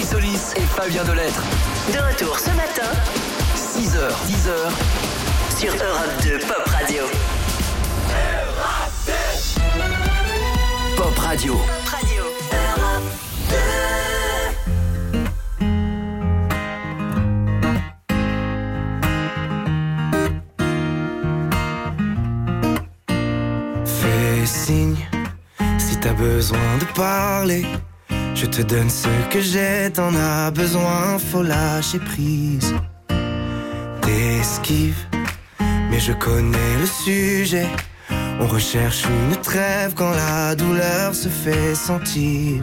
Solis et Fabien Delettre. De retour ce matin, 6h, 10h sur Europe 2 Pop Radio. Pop Radio. Pop Radio. Europe 2. Fais signe si t'as besoin de parler. Je te donne ce que j'ai, t'en as besoin, faut lâcher prise. T'esquives, mais je connais le sujet. On recherche une trêve quand la douleur se fait sentir.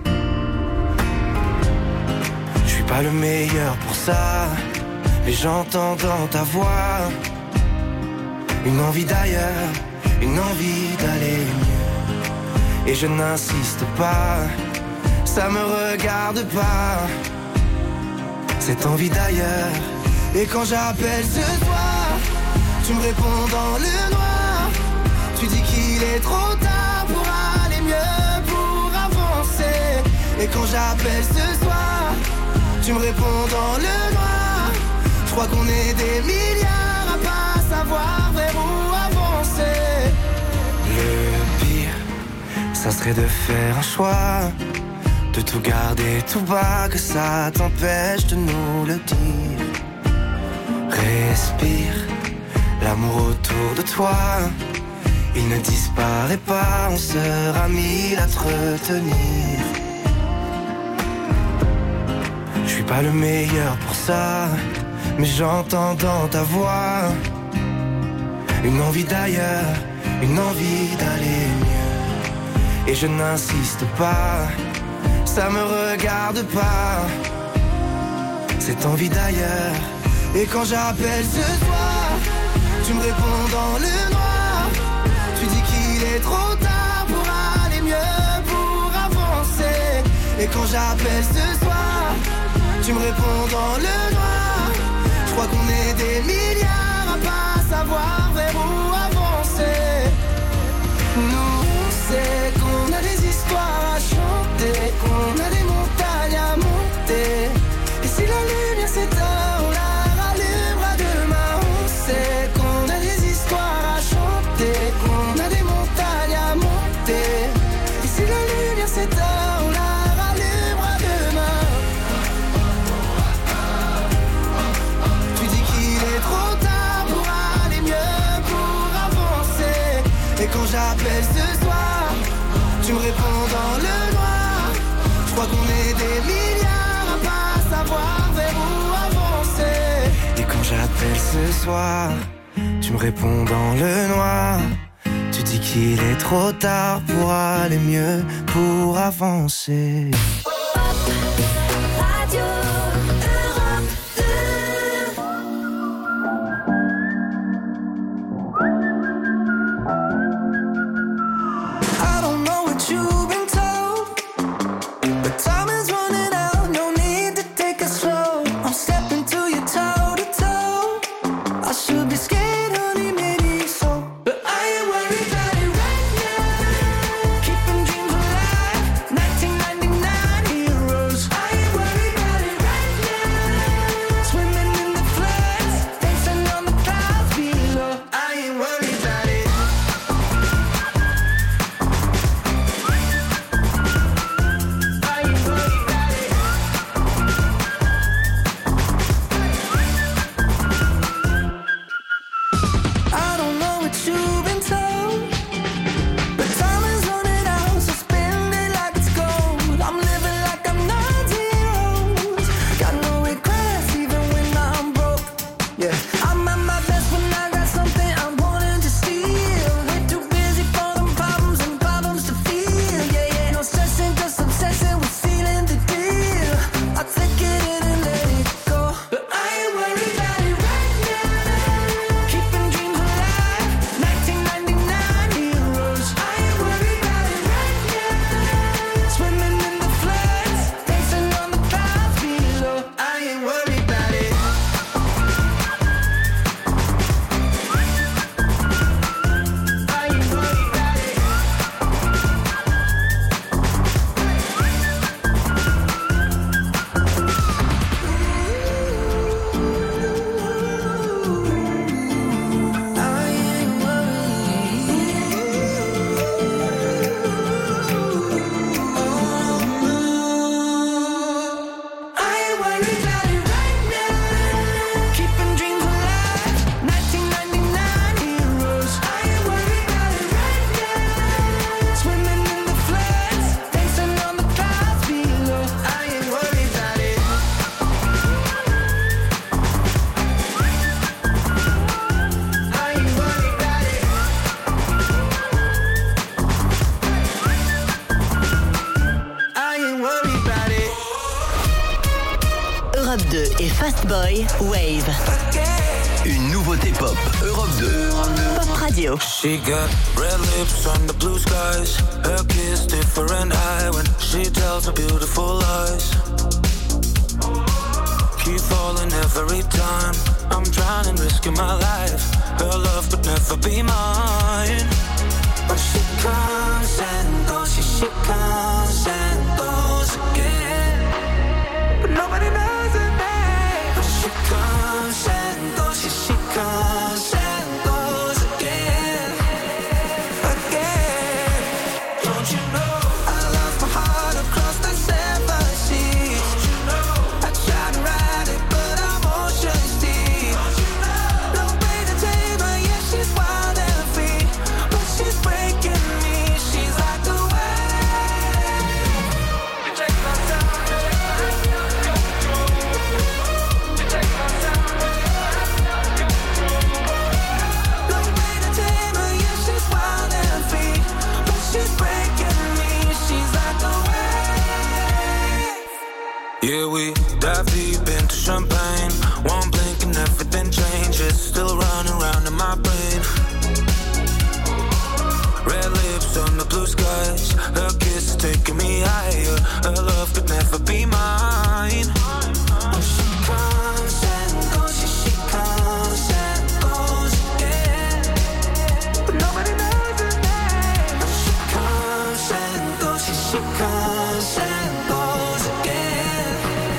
Je suis pas le meilleur pour ça, mais j'entends dans ta voix une envie d'ailleurs, une envie d'aller mieux. Et je n'insiste pas, ça me regarde pas, cette envie d'ailleurs. Et quand j'appelle ce soir, tu me réponds dans le noir. Tu dis qu'il est trop tard pour aller mieux, pour avancer. Et quand j'appelle ce soir, tu me réponds dans le noir. Je crois qu'on est des milliards à pas savoir vers où avancer. Le pire, ça serait de faire un choix, de tout garder tout bas, que ça t'empêche de nous le dire. Respire, l'amour autour de toi, il ne disparaît pas, on sera mille à te retenir. Je suis pas le meilleur pour ça, mais j'entends dans ta voix une envie d'ailleurs, une envie d'aller mieux. Et je n'insiste pas, ça me regarde pas, cette envie d'ailleurs. Et quand j'appelle ce soir, tu me réponds dans le noir. Tu dis qu'il est trop tard pour aller mieux, pour avancer. Et quand j'appelle ce soir, tu me réponds dans le noir. Je crois qu'on est des milliards à pas savoir vers où avancer. Nous, on sait qu'on a des histoires à chanter, qu'on a des montagnes à monter. Et si la lumière s'éteint, on la rallumera demain. On sait qu'on a des histoires à chanter, qu'on a des montagnes à monter. Et si la lumière s'éteint, on la rallumera demain. Tu dis qu'il est trop tard pour aller mieux, pour avancer. Et quand j'appelle ce soir, tu me réponds dans le noir. Je crois qu'on est des milliards à pas savoir vers où avancer. Et quand j'appelle ce soir, tu me réponds dans le noir. Tu dis qu'il est trop tard pour aller mieux, pour avancer. Radio Europe 2. I don't know what you've been told, but time is running out, no need to take it slow. I'm stepping to you toe to toe. I should be scared, honey, maybe so, but I ain't worried about it right now. Keeping dreams alive, 1999. Europe 2 et Fastboy, Wave. Une nouveauté pop, Europe 2. Pop Radio. She got red lips on the blue skies. Her kiss different high when she tells her beautiful lies. Keep falling every time. I'm drowning, risking my life. Her love could never be mine. But she comes and goes, she comes and goes again. But nobody knows her name. But she comes and goes, she comes and goes again. Again. Don't you know I lost my heart across the seven seas? Don't you know I tried to ride it, but I'm ocean deep. Don't you know no way to tame her, yeah, she's wild and free. But she's breaking me, she's like the wave. You take my time, you take my control. You take my time, no way to tame her, yeah, she's wild and free. But she's breaking me, she's like the wave. Yeah, we dive deep into champagne. One blink and everything changes. Still running round in my brain. Red lips on the blue skies. Her kiss is taking me higher. Her love could never be mine. Oh, she comes and goes, yeah, she comes and goes again. But nobody knows her name. Oh, she comes and goes, yeah, she comes and goes again.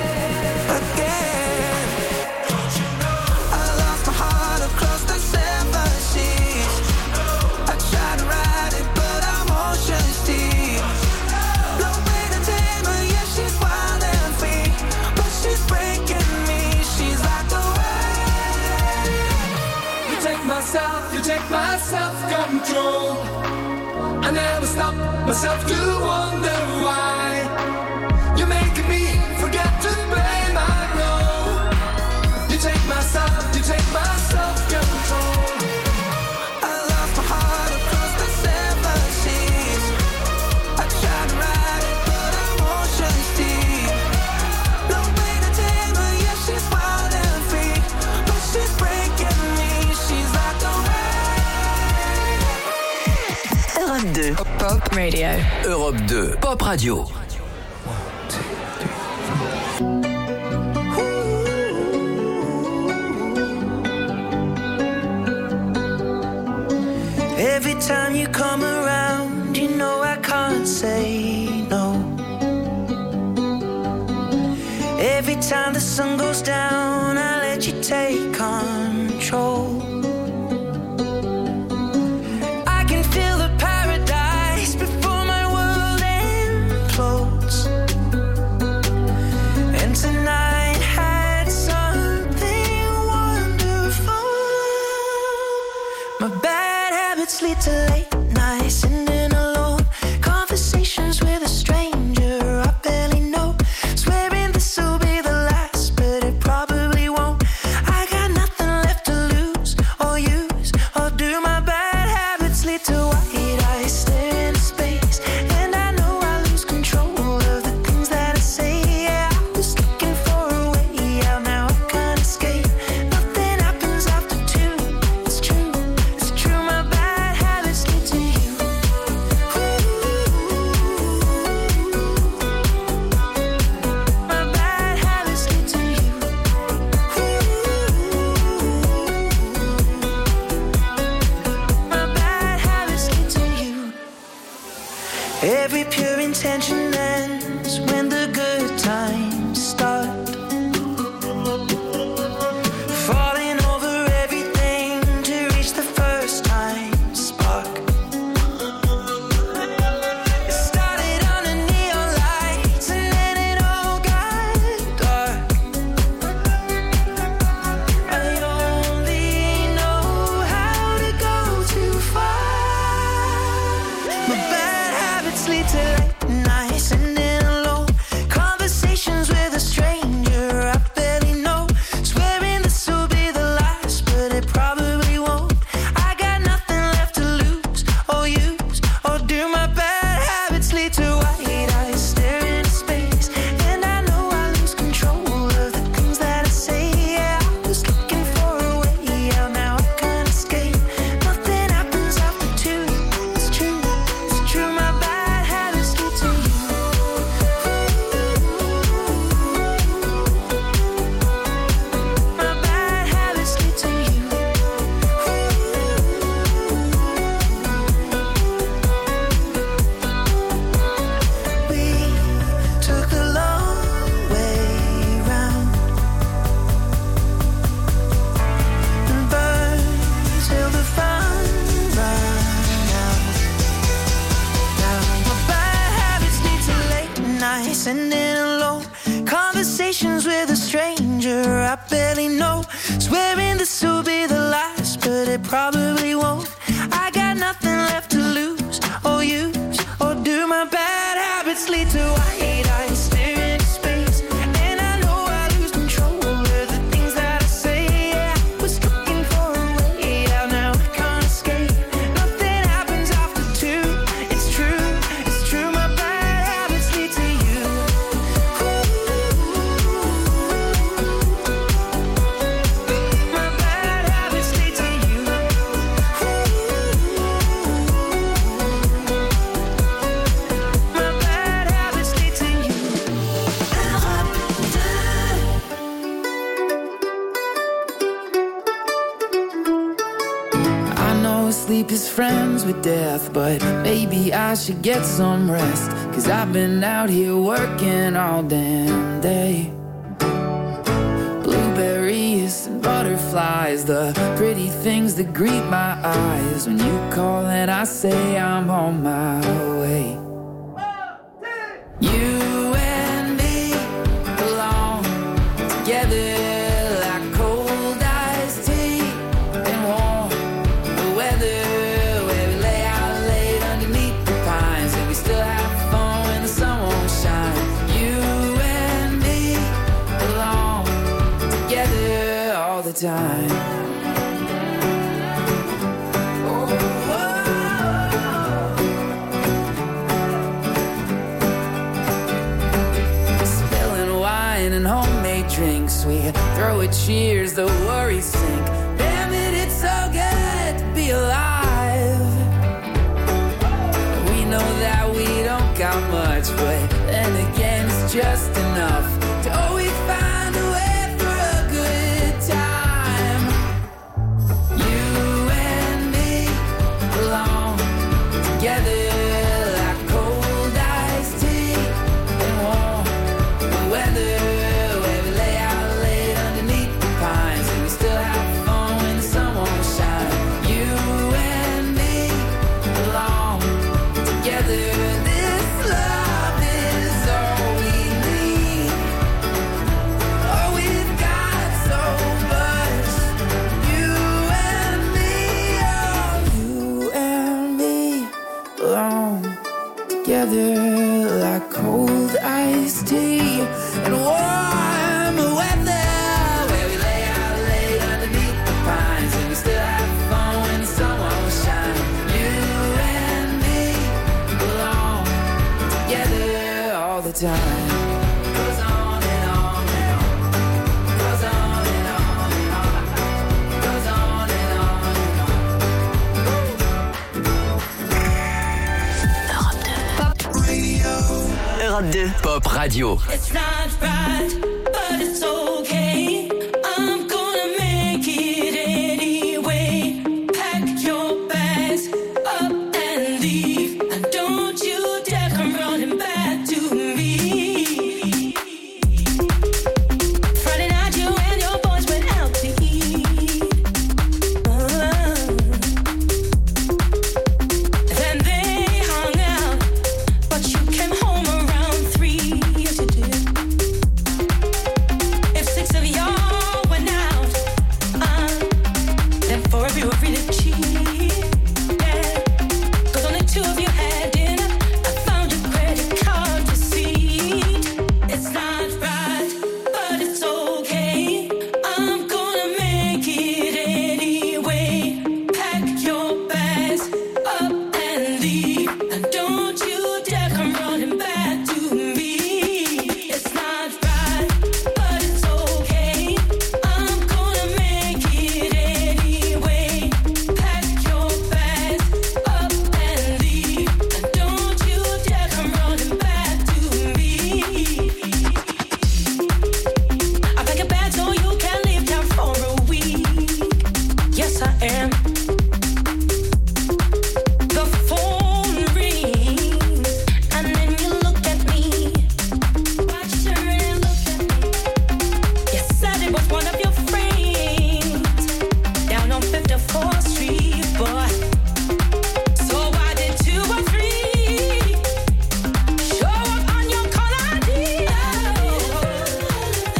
Again. Don't you know I lost my heart across the seven seas? I tried to ride it, but I'm ocean deep. No way to tame her, yeah, she's wild and free. But she's breaking me, she's like the wave. You take my self-control. I never stop myself to wonder why. You're making me forget to blame, I know. You take my self-control. I lost my heart across the seven seas. I tried to ride it, but I'm ocean deep. No way to tame her, yeah, she's wild and free. But she's breaking me, she's like the wave. Europe 2. Pop Radio. Europe 2, Pop Radio. Every time you come around, you know I can't say no. Every time the sun goes down, I let you take control. I can feel the paradise before my world implodes. And tonight had something wonderful. My bad habits lead to late nights, sitting alone. Conversations with a stranger I barely know. Swearing this will be the last, but it probably won't. I got nothing left conversations with a stranger I barely know, swearing this will be the last, but it probably won't. I got nothing left to lose or use, or do my bad habits lead to white eyes staring into space? And I know I lose control of the things that I say. Yeah, I was looking for a way out, now I can't escape. Nothing happens after two. It's true, my bad habits lead to you. My bad habits lead to you. My bad habits lead to you. I know sleep is friends with death, but maybe I should get some rest, 'cause I've been out here working all damn day. Blueberries and butterflies, the pretty things that greet my eyes. When you call and I say I'm on my way. You and me belong together like cold iced tea and warm the weather, where we lay out late underneath the pines, and we still have fun when the sun won't shine. You and me belong together all the time. Spilling wine and homemade drinks, we throw a cheers, the worries sink. Damn it, it's so good to be alive. We know that we don't got much, but then again it's just enough to always find a way for a good time. You and me belong together like cold iced tea and warm the weather, where we lay out late underneath the pines, and we still have fun when the sun won't shine. You and me belong together. This love is all we need. Oh, we've got so much. You and me, oh, you and me belong together like cold iced tea and warm weather, where we lay out late underneath the pines, and we still have fun when the sun won't shine. You and me belong together all the time. Goes on and on and on. Goes on and on and on. Goes on and on and on. Europe 2. Pop Radio. It's not right, but it's okay. I'm gonna make it anyway. Pack your bags up and leave, and don't you dare come running back to me. Friday night, you and your boys went out to eat. Then they hung out, but you came home around 3. Yes, you did. If 6 of y'all went out, then 4 of you were really cheap. Yeah, 'cause only 2 of you had dinner. I found your credit card receipt. It's not right, but it's okay. I'm gonna make it anyway. Pack your bags up and leave, and don't you dare come running back to me. It's not right, but it's okay. I'm gonna make it anyway. Pack your bags up and leave, and don't you dare come running back to me. I pack a bag so you can leave town for a week. Yes, I am. The phone rings, and then you look at me. Watch her and look at me. You said it was one of your friends down on 54th Street, boy. So why did 2 or 3 show up on your call ID?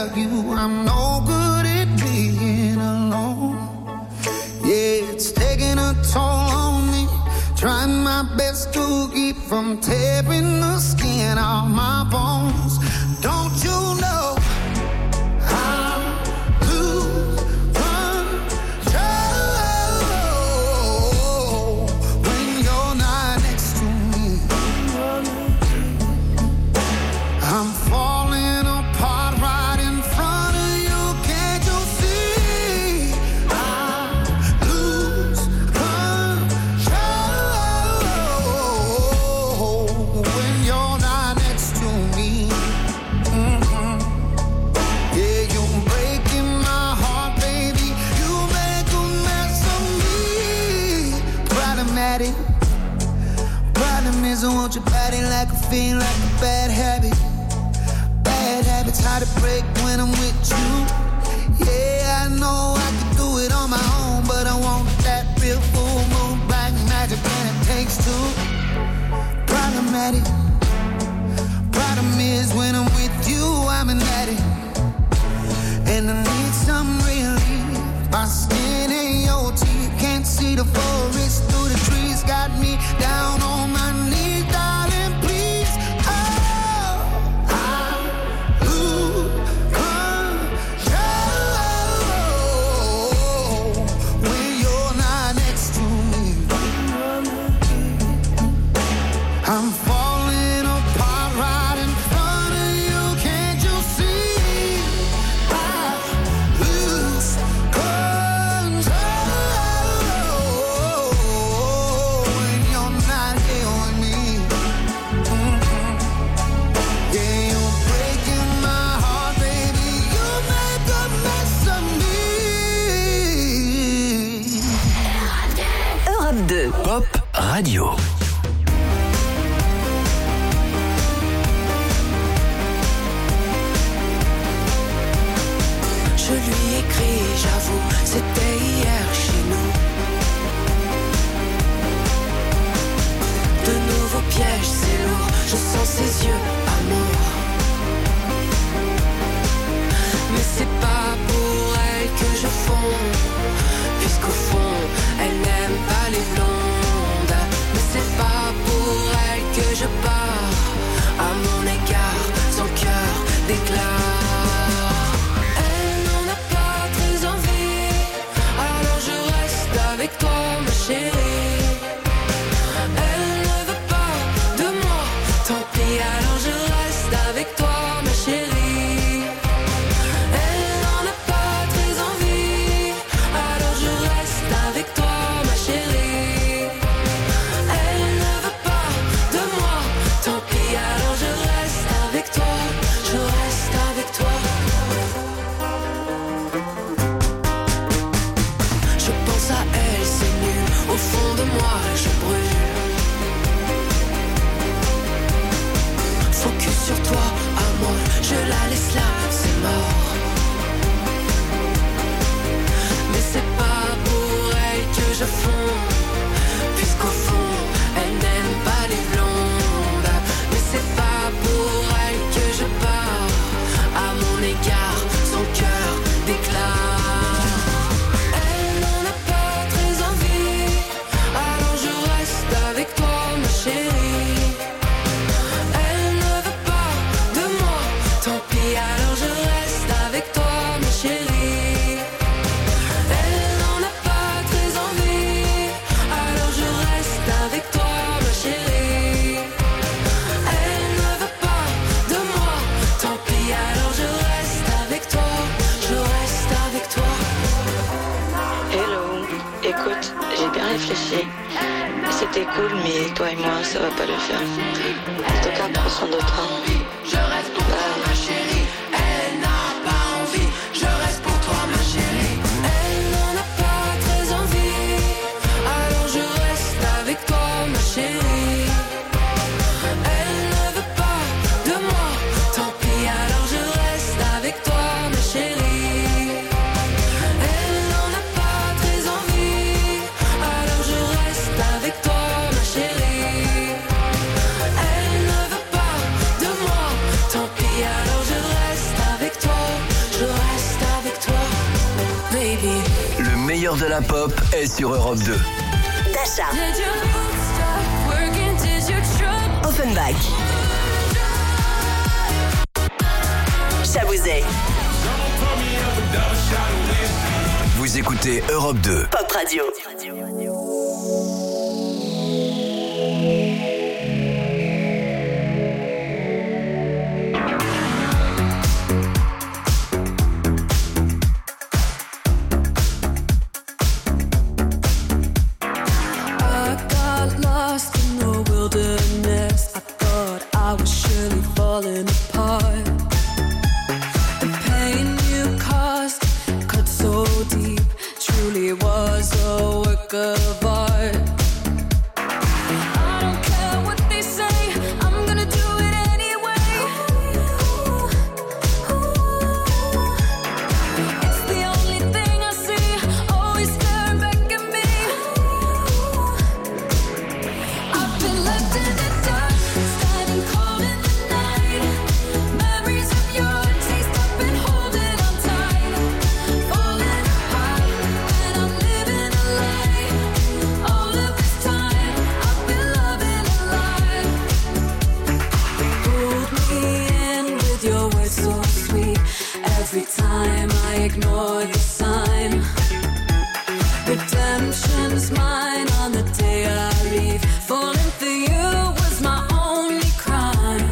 tell you I'm no good at being alone. Yeah, it's taking a toll on me. Trying my best to keep from tearing the skin off my bones. Don't you know I'll lose control when you're not next to me? I'm falling apart right in front of you. Can't you see? I lose control when you're not next to me. Yeah, you're breaking my heart, baby. You make a mess of me. Problematic. Problem is I want your body like a fiend, like a bad habit. Bad habits hard to break when I'm with you. Yeah, I know I can do it on my own, but I want that real full moon black magic, and it takes two. Problematic. Problem is when I'm with you, I'm an addict, and I need some relief. My skin ain't your teeth, can't see the forest through the trees. Got me down on my knees, darling, please. Oh, I lose control when you're not next to me. I'm falling apart right in front of you. Can't you see? I lose control when you're not here with me. Yeah, you're breaking my heart, baby. You make a mess of me. Europe 2. Pop Radio. Je lui écris, j'avoue, c'était hier chez nous. De nouveaux pièges, c'est lourd, je sens ses yeux, amour. Mais c'est pas pour elle que je fonds, puisqu'au fond, elle n'aime pas les blondes. Mais c'est pas pour elle que je pars, à mon égard, son cœur déclare. Elle n'en a pas très envie, alors je reste avec toi, ma chérie. Elle ne veut pas de moi, tant pis, alors je reste avec toi, ma chérie. Elle n'en a pas très envie, alors je reste avec toi, ma chérie. Elle ne veut pas de moi, tant pis, alors je reste avec toi, je reste avec toi. Je pense à elle, c'est nul, au fond de moi je brûle. Focus sur toi, amour, je la laisse là, c'est mort. Mais c'est pas pour elle que je fonds, puisqu'au fond, elle n'aime pas les blondes. Mais c'est pas pour elle que je pars, à mon égard, son cœur déclare. Elle n'en a pas très envie, alors je reste avec toi, ma chérie. Elle ne veut pas de moi, tant pis, alors je reste avec toi, ma chérie. Elle n'en a pas très envie, alors je reste avec toi, ma chérie. Elle ne veut pas de moi, tant pis, alors je reste avec toi, je reste avec toi. Hello, écoute, j'ai bien réfléchi. C'était cool, mais toi et moi, ça va pas le faire. En tout cas, prends soin de toi. Je reste pour toi, ma chérie. Elle n'a pas envie, je reste pour toi, ma chérie. Elle n'en a pas très envie, alors je reste avec toi, ma chérie. Elle ne veut pas de moi, tant pis, alors je reste avec toi, ma chérie. Elle n'en a pas très envie, alors je reste avec toi, ma chérie. Elle ne veut pas de moi, tant la pop est sur Europe 2. Dasha. Offenbach. Chabouzet. Vous écoutez Europe 2. Pop Radio. Falling apart. The pain you caused cut so deep, truly was a work of art. I don't care what they say, I'm gonna do it anyway. It's the only thing I see, always staring back at me. I've been left in the dark, standing cold in the memories of your taste, I've been holding on tight, falling apart, and I'm living a lie. All of this time, I've been loving a lie. Pulled me in with your words so sweet. Every time I ignore the sign, redemption's mine on the day I leave. Falling for you was my only crime.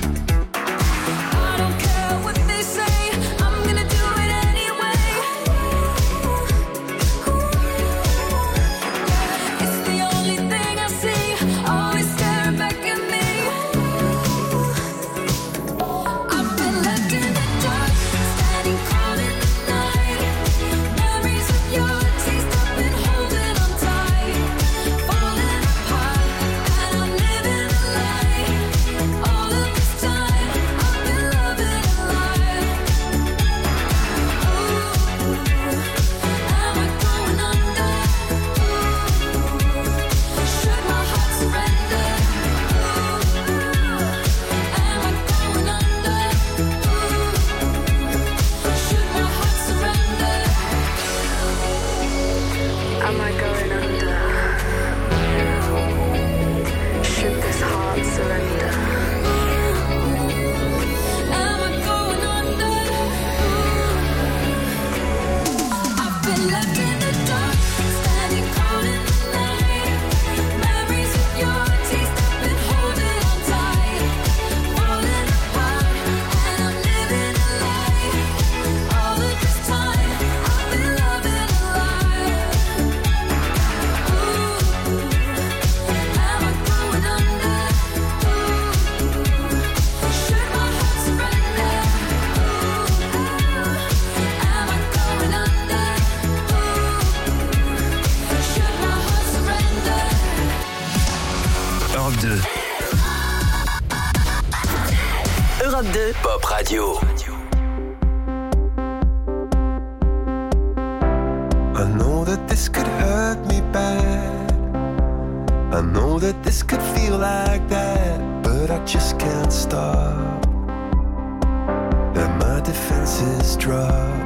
Europe 2. Pop Radio. I know that this could hurt me bad. I know that this could feel like that, but I just can't stop. And my defenses drop.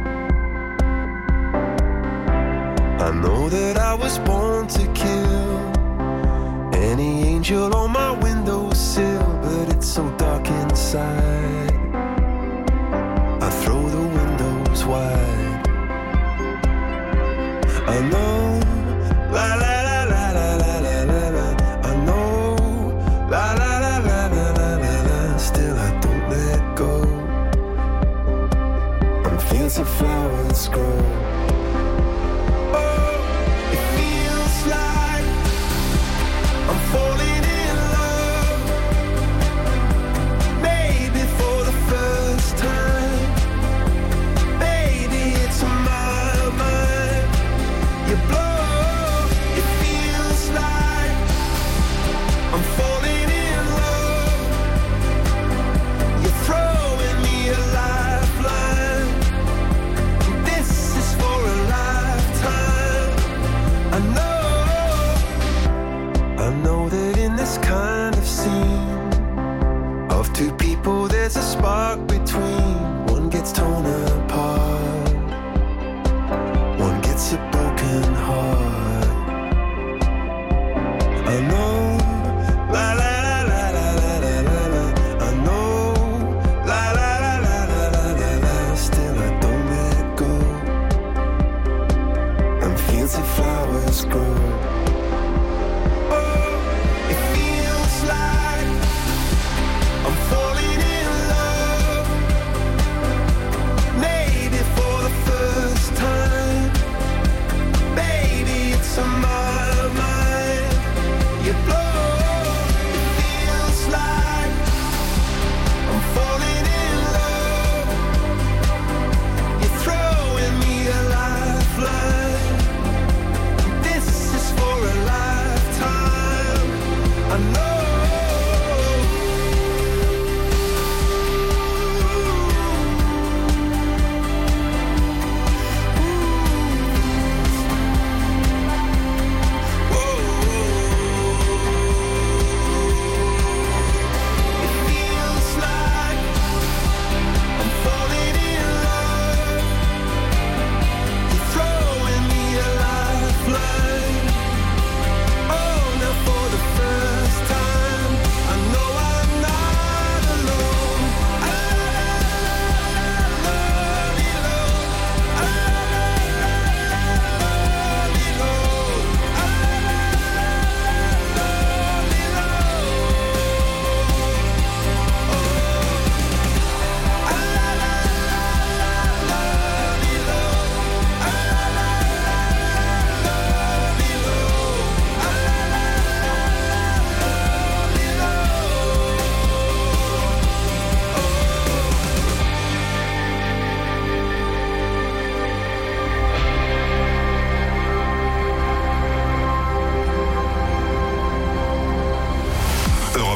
I know that I was born to kill any angel on my windowsill, but it's so dark inside. I throw the windows wide. I know, la la la la la la la la la. I know, la la la la la la la la. Still I don't let go. And fields of flowers grow. Oh, it feels like I'm falling in love. Maybe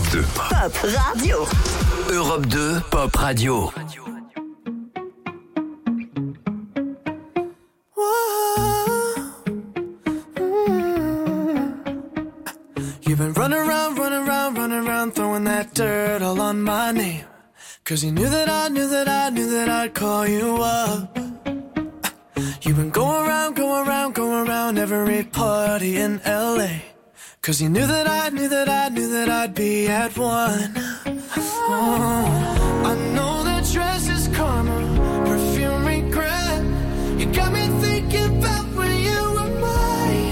2. Pop Radio. Europe 2, Pop Radio. You've been running around, throwing that dirt all on my name. 'Cause you knew that I'd call you up. You've been going around every party in LA. 'Cause you knew that I'd be at one. Oh, I know that dress is karma, perfume regret. You got me thinking about when you were mine.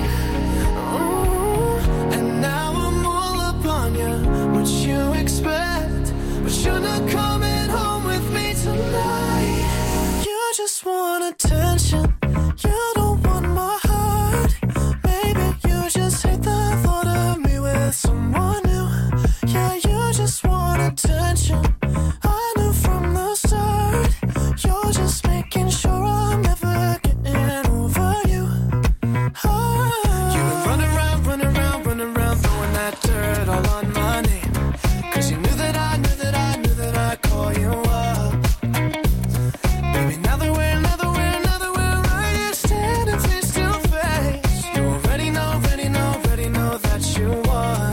Oh, and now I'm all up on you, what you expect. But you're not coming home with me tonight. You just want attention, you don't want my heart. Maybe you just hate the thought of me with someone new. Yeah, you just want attention, I knew from the start. You're just making sure I'm never getting over you. Oh. You've been running around, throwing that dirt all on my name. 'Cause you knew that I'd call you up. Baby, now that we're right here standing face to face, you already know that you won.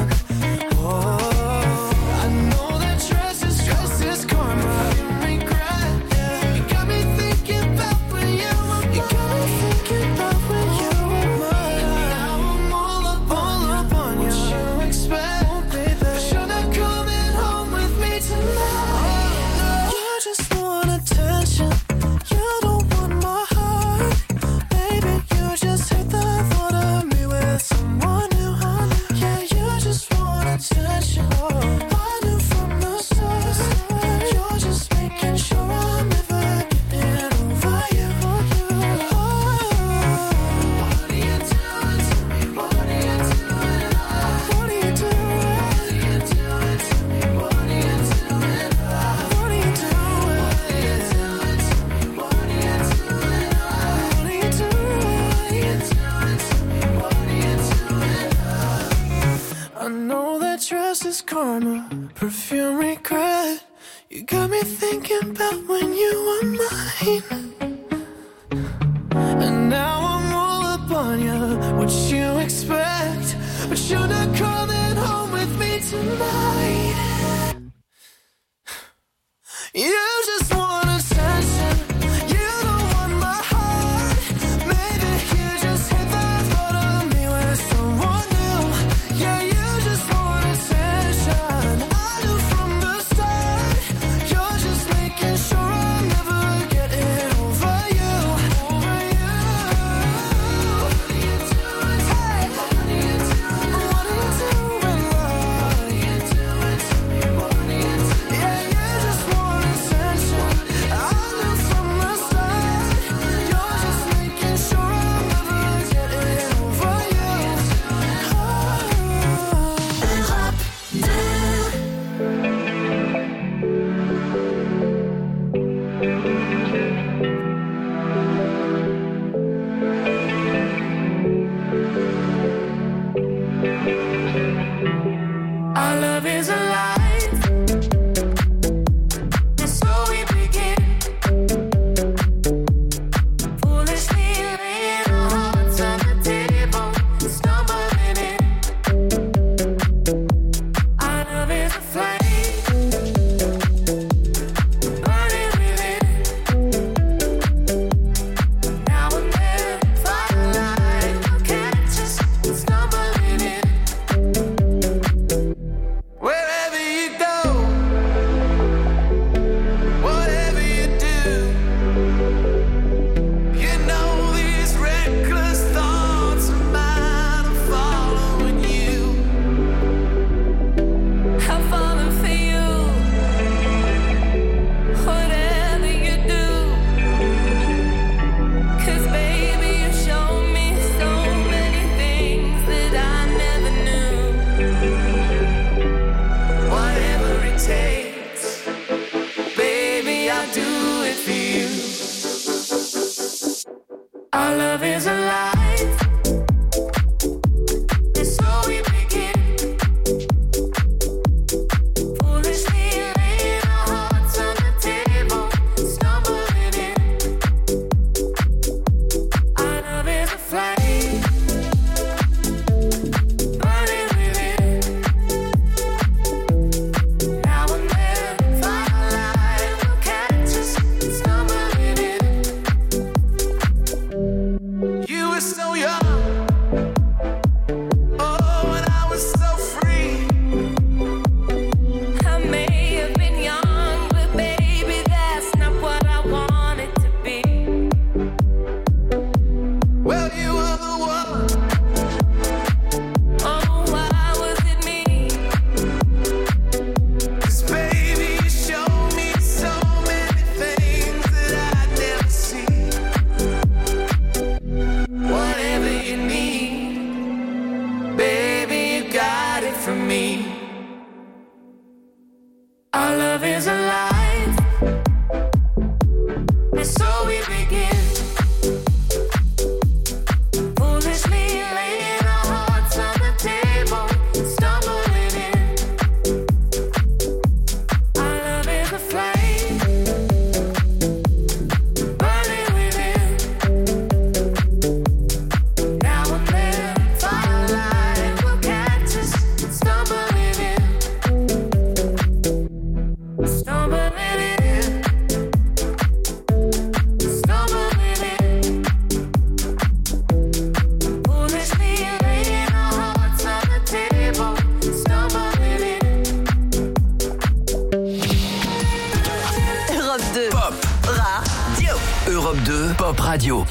Oh, I know that dress is karma, regret. You got me thinking about when you were mine. Now I'm all up on you. What you expect, baby? But you're not coming home with me tonight. You just want attention, you don't want my heart. Maybe you just hate the thought of me with someone new. Yeah, you just want attention, I knew from the start. You're just making sure I'm never getting over you. Oh. What are you doing to me? What are you doing? What are you doing to me? What are you doing? What are you doing? What are you doing to me? What are you doing? I know that dress is karma, perfume regret. You got me thinking about when you were mine. And now I'm all up on you, what you expect. But you're not coming home with me tonight. You just want attention, you don't want my heart. Maybe you just hate the thought of me with someone new. Yeah, you just want attention, I knew from the start. You're just making sure I'm never getting over you. What are you doing? Hey, what are you doing? What are you doing? What are you doing to me? What are you doing? Yeah, you just want attention. from me. Our love is alive, and so we begin. Foolishly laying our hearts on the table, stumbling in. Our love is a flame, burning within. Now and then, firelight will catch us, stumbling in. Stumbling in, stumbling in. Foolishly laying our hearts on the table, stumbling in. Europe 2. Pop Radio. Europe 2 Pop Radio.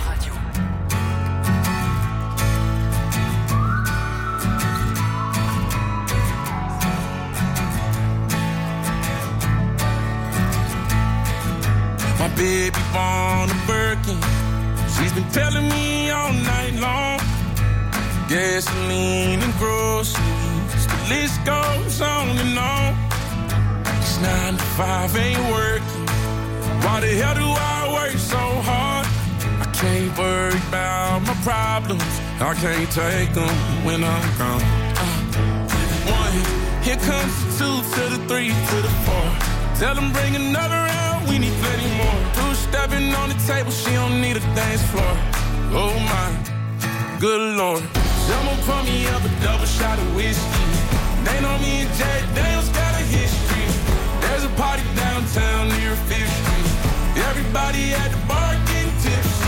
My baby born a Birkin. She's been telling me all night long. Gasoline and groceries, the list goes on and on. It's 9 to 5, ain't working. Why the hell do I work so hard? I can't worry about my problems. I can't take them when I'm gone. 1, here comes the 2 to the 3 to the 4. Tell them bring another round, we need plenty more. 2 stepping on the table, she don't need a dance floor. Oh my, good Lord. Someone pour me up a double shot of whiskey. They know me and Jay Daniels got a history. There's a party downtown near 5th Street. Everybody at the bar getting tipsy.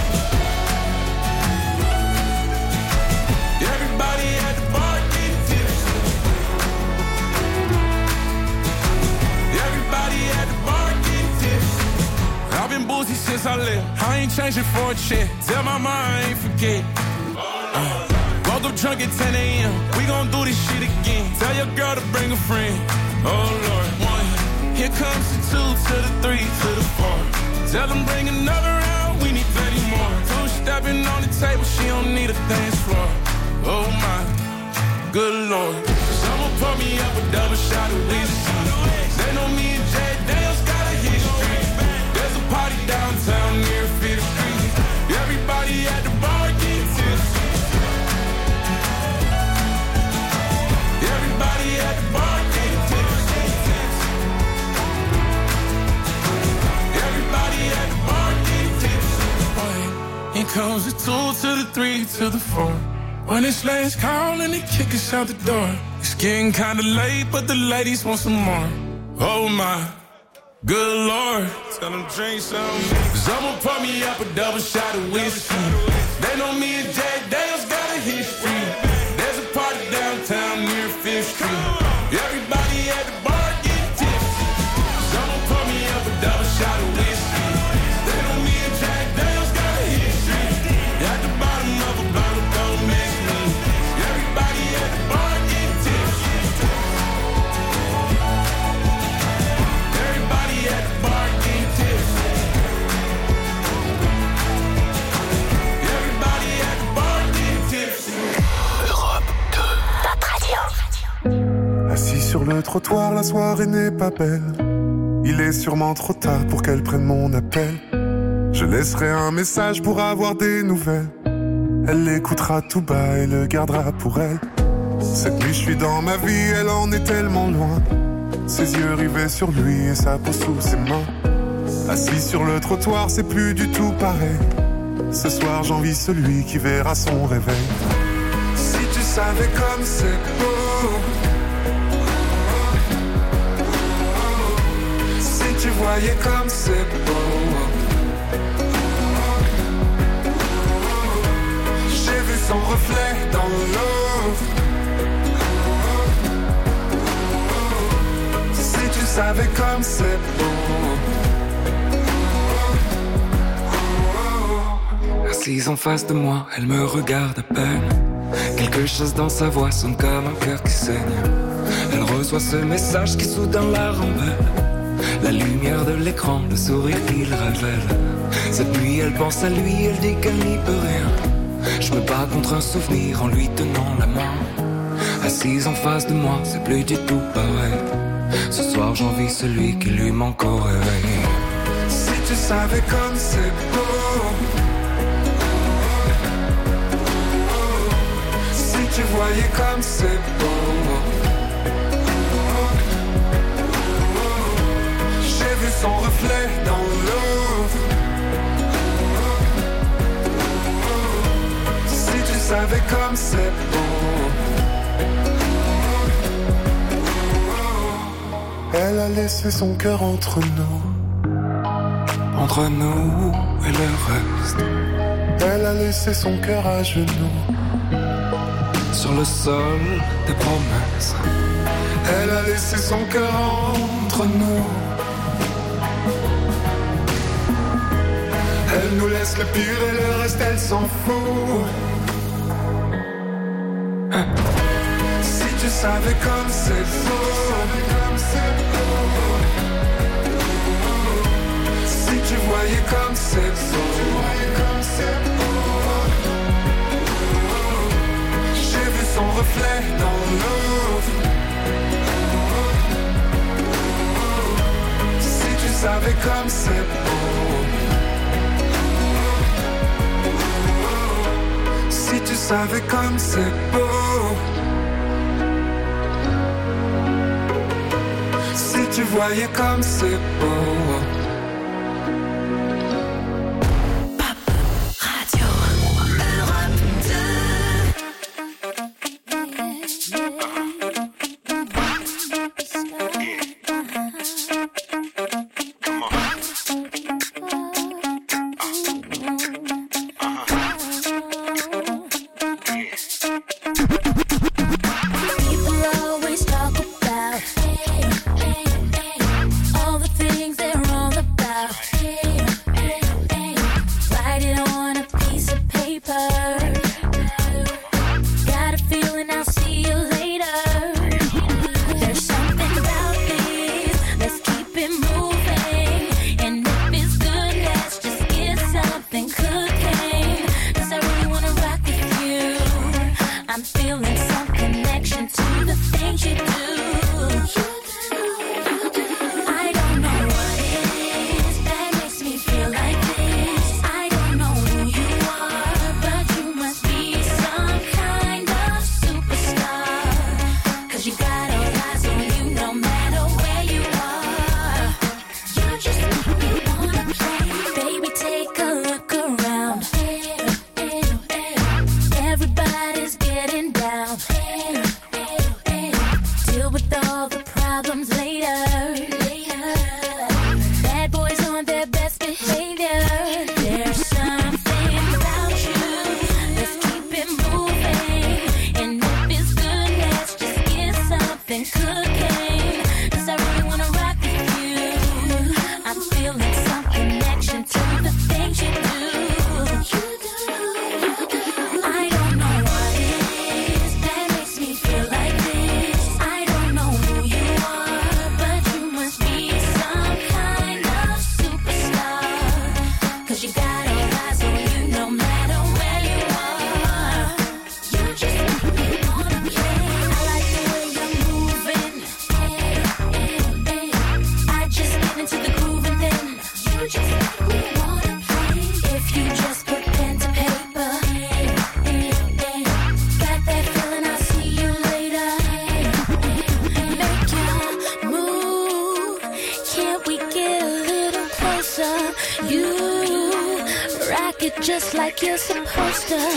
Everybody at the bar getting tipsy. Everybody at the bar getting tipsy. I've been boozy since I left. I ain't changing for a check. Tell my mind I ain't forget. Woke up drunk at 10 a.m. We gon' do this shit again. Tell your girl to bring a friend. Oh Lord. 1, here comes the 2 to the 3 to the 4. Tell them bring another round, we need plenty more. 2 stepping on the table, she don't need a dance floor. Oh my, good Lord. Someone pour me up a double shot of whiskey. They know me and Jay Daniels got a history. There's a party downtown near 5th Street. Everybody at the bar getting tipsy. Everybody at the bar getting tipsy. Everybody at the bar getting tipsy. Here comes the 2 to the 3 to the 4. When it's last call and they kick us out the door. It's getting kinda late, but the ladies want some more. Oh my, good Lord. Tell them drink some. Someone pour me up a double shot of whiskey. They know me and Jay Daniels got a history. There's a party downtown near 5th Street. Everybody at the bar getting tipsy. Someone pour me up a double shot of whiskey. They know me and Jay Daniels got a history. At the bottom of a bottle, don't mess me. Everybody at the bar getting tipsy. Everybody at the bar getting tipsy. Everybody at the bar getting tipsy. Europe 2 Pop Radio. Assis sur le trottoir, la soirée n'est pas belle. Il est sûrement trop tard pour qu'elle prenne mon appel. Je laisserai un message pour avoir des nouvelles. Elle l'écoutera tout bas et le gardera pour elle. Cette nuit je suis dans ma vie, elle en est tellement loin. Ses yeux rivés sur lui et sa peau sous ses mains. Assis sur le trottoir, c'est plus du tout pareil. Ce soir j'envie celui qui verra son réveil. Si tu savais comme c'est beau. Si tu voyais comme c'est beau. J'ai vu son reflet dans l'eau. Si tu savais comme c'est beau. Assise en face de moi, elle me regarde à peine. Quelque chose dans sa voix sonne comme un cœur qui saigne. Elle reçoit ce message qui soudain la rembelle. La lumière de l'écran, le sourire qu'il révèle. Cette nuit elle pense à lui, elle dit qu'elle n'y peut rien. Je me bats contre un souvenir en lui tenant la main. assise en face de moi, c'est plus du tout pareil. Ce soir j'envie celui qui lui manque au réveil. Si tu savais comme c'est beau, si tu voyais comme c'est beau, j'ai vu son reflet dans l'eau. Si tu savais comme c'est beau. Elle a laissé son cœur entre nous et le reste. Elle a laissé son cœur à genoux sur le sol des promesses. Elle a laissé son cœur entre nous. Elle nous laisse le pire et le reste elle s'en fout. Si tu savais comme c'est beau, si tu voyais comme c'est beau, j'ai vu son reflet dans l'eau. Si tu savais comme c'est beau, si tu savais comme c'est beau, si tu voyais comme c'est beau. Just like you're supposed to.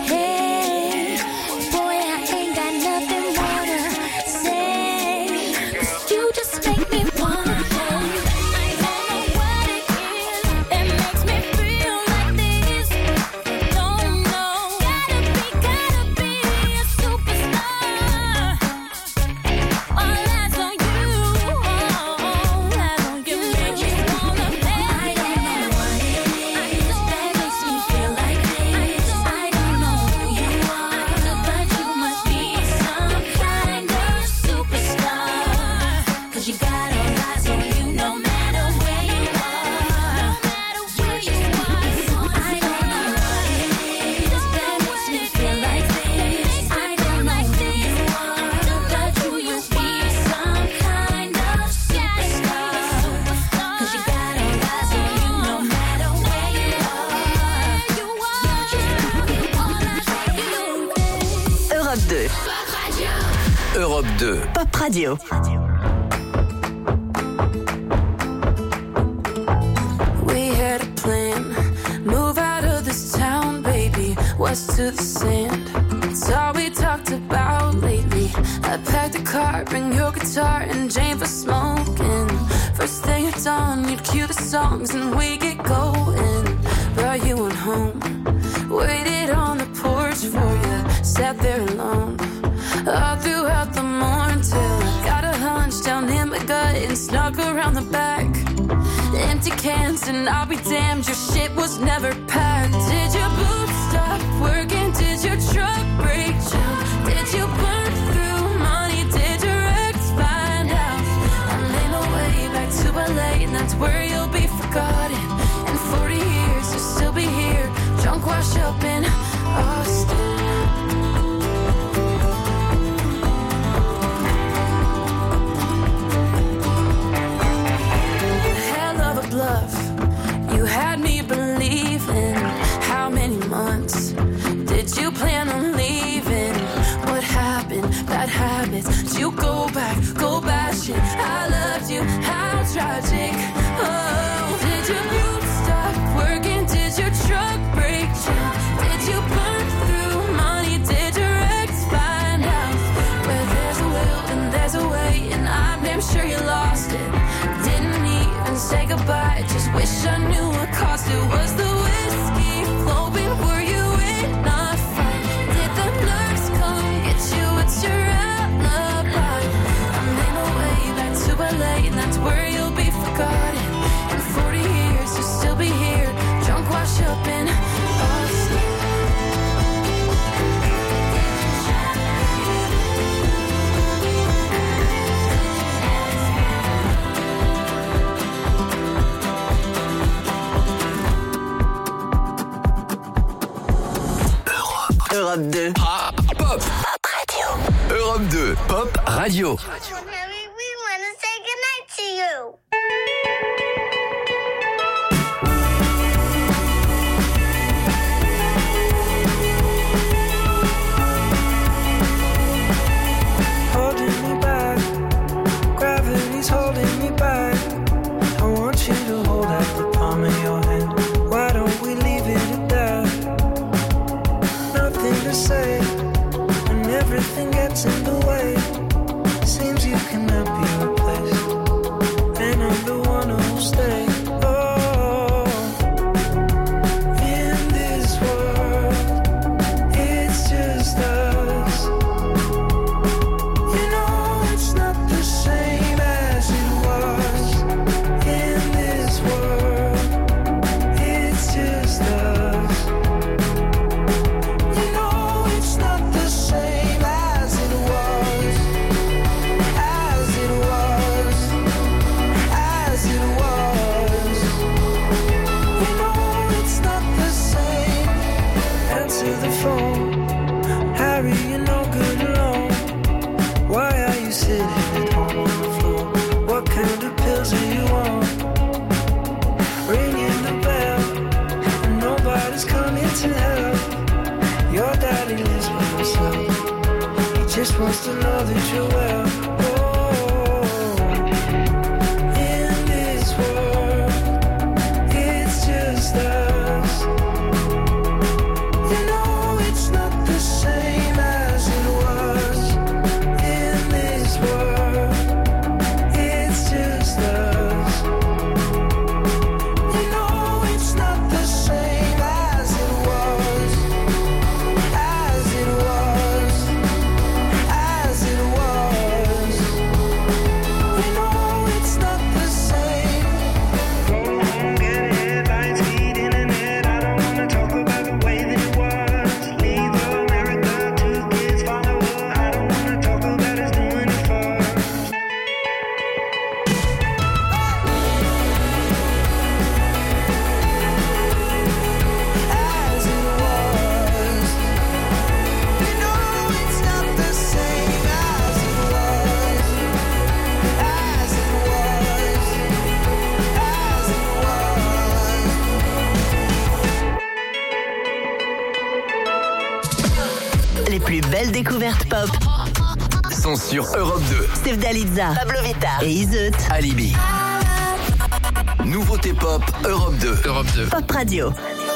Hey, boy, I ain't got nothing more to say, 'cause you just make me wanna play. I don't know what it is that makes me feel like this. Don't know. Gotta be a superstar. All eyes on you. All eyes on you. Make me wanna play. I don't know what it is that makes me feel like this. I don't know. Europe 2. Pop Radio. We had a plan, move out of this town, baby, west to the sand. It's all we talked about lately. I packed the car, bring your guitar and Jane for smoking. First thing at dawn, you'd cue the songs and we get going. Brought you on home, waited on the porch for you, sat there alone. All throughout the morning till I got a hunch down in my gut and snuck around the back. Empty cans and I'll be damned, your shit was never packed. Did your boots stop working? Did your truck break down? Did you burn through money? Did your ex find out? I made my way back to LA and that's where you'll be forgotten. In 40 years you'll still be here, drunk wash up in Austin. Bluff. You had me believing. How many months did you plan on leaving? What happened? Bad habits. Did you go bashing? I loved you. How tragic. Oh, did your boots stop working? Did your truck break down? Did you burn through money? Did your ex find out? Where there's a will and there's a way, and I'm damn sure you lost it. Didn't even say goodbye, just wish I knew what caused it. Was the whiskey flowing? Were you in a fight? Did the nurse come get you? What's your alibi? I made my way back to LA and that's where you'll be forgotten. In 40 years you'll still be here, drunk wash up in Austin. Europe 2. Pop Radio. Europe 2. Pop Radio. We want to say goodnight to you. Holding me back, gravity's holding me back. I want you to hold out the palm of your hand. Why don't we leave it at that? Nothing to say when everything gets in the way. Seems you cannot be replaced, and I'm the one who'll stay. Oh, in this world, it's just us. You know it's not the same as it was. In this world, it's just us. You know it's not the same as it was. As it was. As it was. You know it's not the same. Answer the phone. Harry, you're no good alone. Why are you sitting at home on the floor? What kind of pills are you on? Ringing the bell, and nobody's coming to help. Your daddy lives by himself. He just wants to know that you're well. Oh, in this world, it's just us. You know it's not the same as it was. In this world, it's just us. You know it's not the same as it was. As it was. As it was. You know it's not the same. Go home, get headlines, feed internet. I don't wanna talk about the way that it was. Leave America, 2 kids follow her. I don't wanna talk about us doing it first. As it was. You know it's not the same as it was. As it was. As it Les plus belles découvertes pop. sont sur Europe 2. Sevdaliza, Pablo Vittar et Iseut. Alibi. Nouveauté pop, Europe 2. Europe 2. Pop Radio.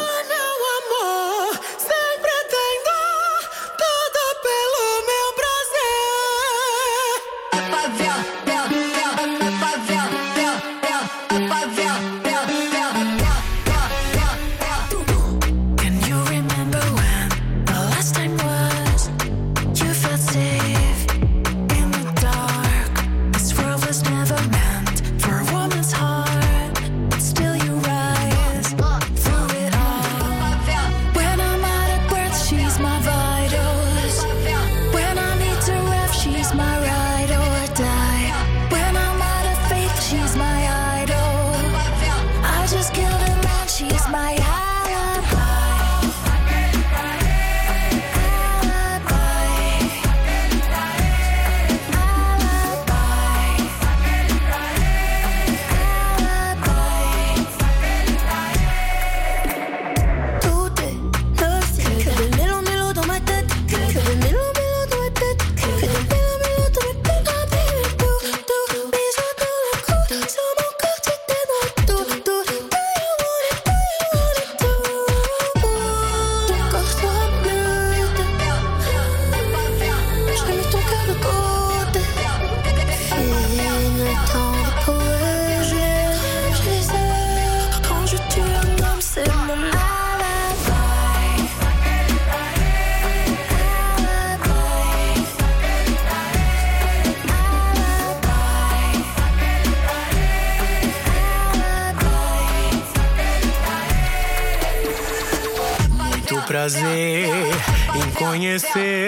Prazer em conhecer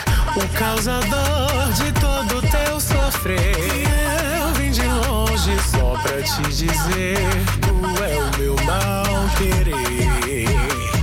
o causador de todo teu sofrer. Eu vim de longe só pra te dizer, tu é o meu mal querer.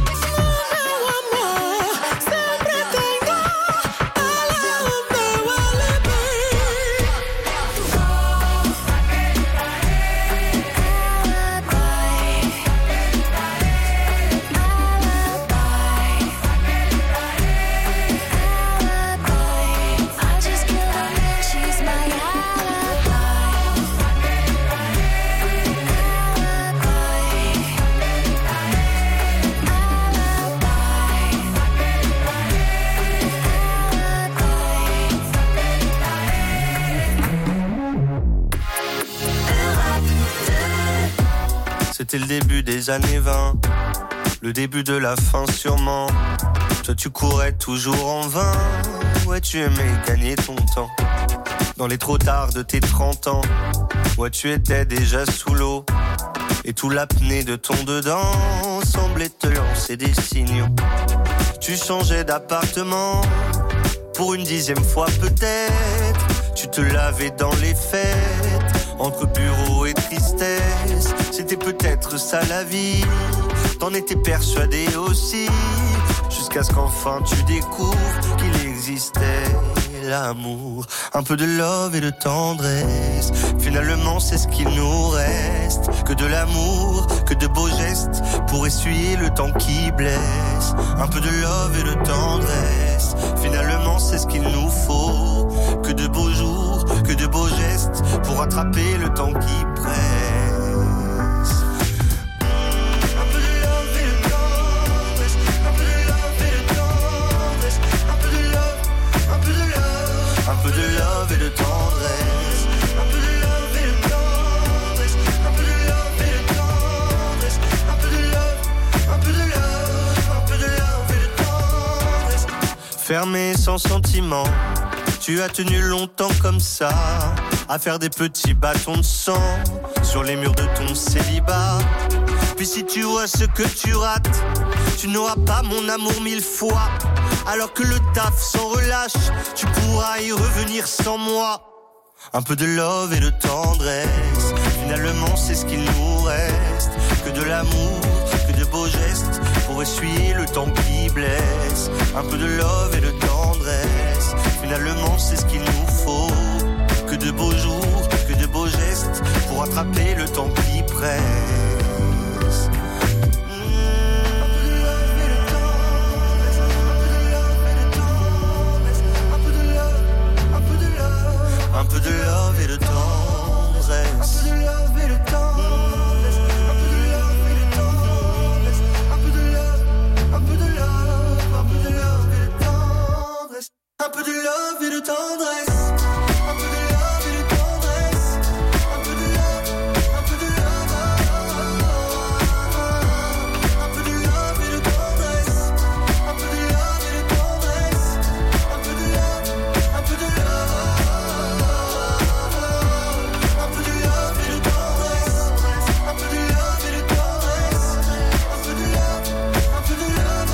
C'était le début des années 20, le début de la fin sûrement. Toi tu courais toujours en vain, ouais tu aimais gagner ton temps. Dans les trop tard de tes 30 ans, ouais tu étais déjà sous l'eau. Et tout l'apnée de ton dedans semblait te lancer des signaux. Tu changeais d'appartement, pour une 10e fois peut-être. Tu te lavais dans les fêtes, entre bureau et tristesse. C'était peut-être ça la vie, t'en étais persuadé aussi, jusqu'à ce qu'enfin tu découvres qu'il existait l'amour. Un peu de love et de tendresse, finalement c'est ce qu'il nous reste. Que de l'amour, que de beaux gestes, pour essuyer le temps qui blesse. Un peu de love et de tendresse, finalement c'est ce qu'il nous faut. Que de beaux jours, que de beaux gestes, pour rattraper le temps qui presse. Un peu de love et de tendresse, un peu de love et de tendresse, un peu de love et de tendresse, un peu de love, un peu de love, un peu de love et de tendresse. Fermé sans sentiment, tu as tenu longtemps comme ça, à faire des petits bâtons de sang sur les murs de ton célibat. Puis si tu vois ce que tu rates, tu n'auras pas mon amour 1000 fois. Alors que le taf s'en relâche, tu pourras y revenir sans moi. Un peu de love et de tendresse, finalement c'est ce qu'il nous reste. Que de l'amour, que de beaux gestes, pour essuyer le temps qui blesse. Un peu de love et de tendresse, finalement c'est ce qu'il nous faut. Que de beaux jours, que de beaux gestes, pour attraper le temps qui presse. Un peu de et de tendresse. Un peu de love et de tendresse. Un peu de love, un peu de love. Un peu de love et de tendresse. Un peu de love et de tendresse. Un peu de love, un peu de love. Un peu de love et de tendresse. Un peu de love et de tendresse. Un peu de love, un peu de love.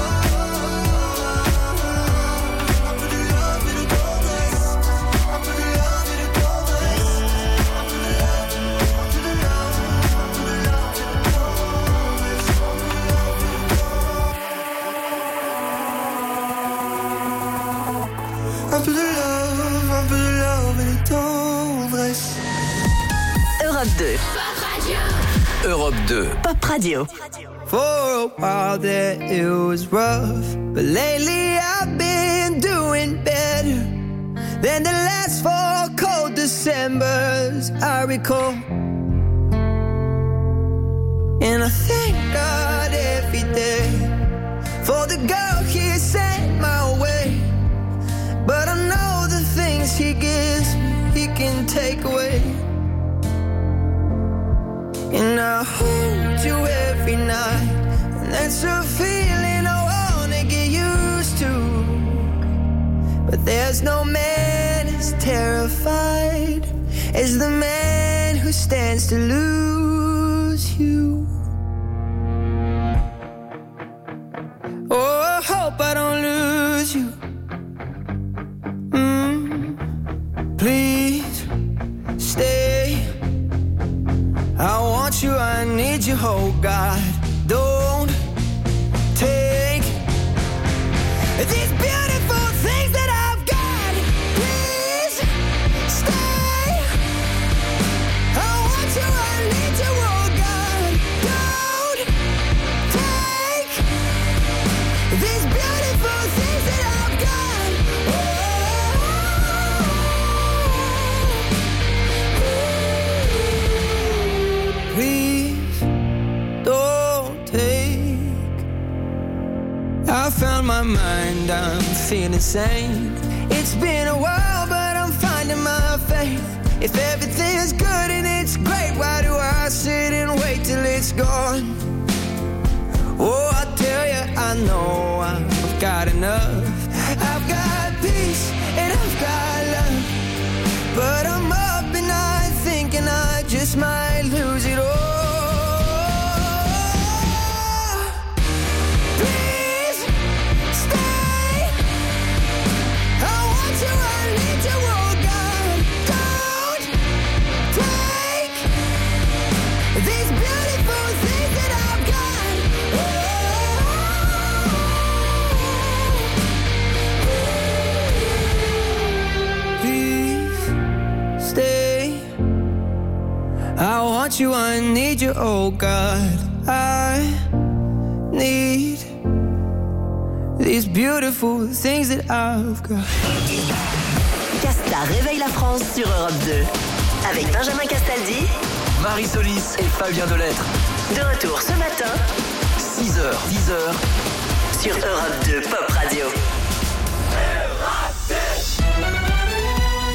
Un peu de love et de tendresse. Un peu de love et de tendresse. Un peu de love, un peu de love. Un peu de love et de tendresse. Europe 2. Europe 2. Pop Radio. For a while there it was rough, but lately I've been doing better than the last 4 cold Decembers I recall. And I thank God every day for the girl He sent my way. But I know the things He gives me, He can take away. And I hold you every night, and that's a feeling I wanna get used to. But there's no man as terrified as the man who stands to lose you. Oh, I hope I don't lose you. Please stay. I want you, I need you, oh God. Don't take these beautiful things that I've got. Please stay. I want you, I need you, oh God. Don't take these beautiful things that I've got. Please don't take. I found my mind, I'm feeling sane. It's been a while, but I'm finding my faith. If everything's good and it's great, why do I sit and wait till it's gone? Oh, I tell you, I know I've got enough. I've got peace and I've got love, but I'm up and I thinking I just might lose it all. Please stay. I want you, I need you, oh God. Don't take these beautiful things that I've got. Please stay. I want you, I need you, oh God. I need these beautiful things that I've got. Casta réveille la France sur Europe 2. Avec Benjamin Castaldi, Marie Solis et Fabien Delettre. de retour ce matin, 6h, 10h. sur Europe 2 Pop Radio.